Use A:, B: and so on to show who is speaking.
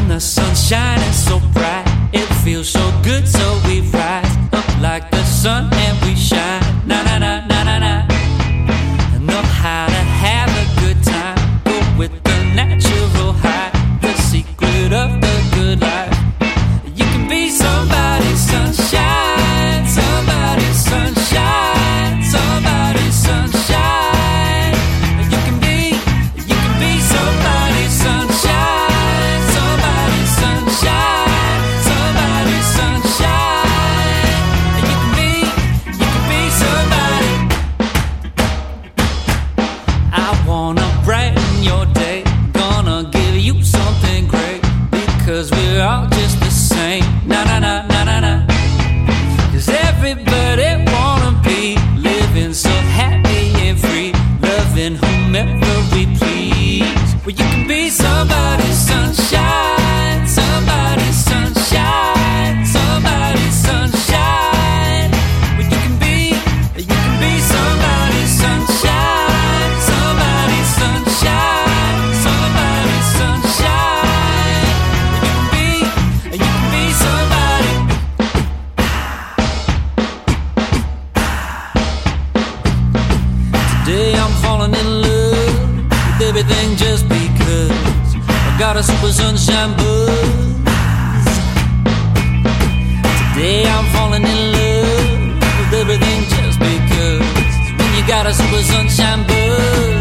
A: the sun's shining so bright, it feels so good, so we rise up like the sun and we shine. Na na na na na na. Know how to have a good time, go with the natural high, the secret of the good life. You can be somebody's sunshine, somebody's sunshine, somebody's sunshine. You can be somebody's sunshine, somebody's sunshine, somebody's sunshine. You can be somebody. I wanna brighten your day, gonna give you something great, because we're all just the same. Na na na na na na. 'Cause everybody wanna be living so happy and free, loving whomever we please. Well, you can be somebody's sunshine, somebody's sunshine, somebody's sunshine. Well, you can be somebody's sunshine, somebody's sunshine, somebody's sunshine. You can be somebody. Today I'm falling in love with everything just because I got a super sunshine buzz. Today I'm falling in love with everything just because when you got a super sunshine buzz.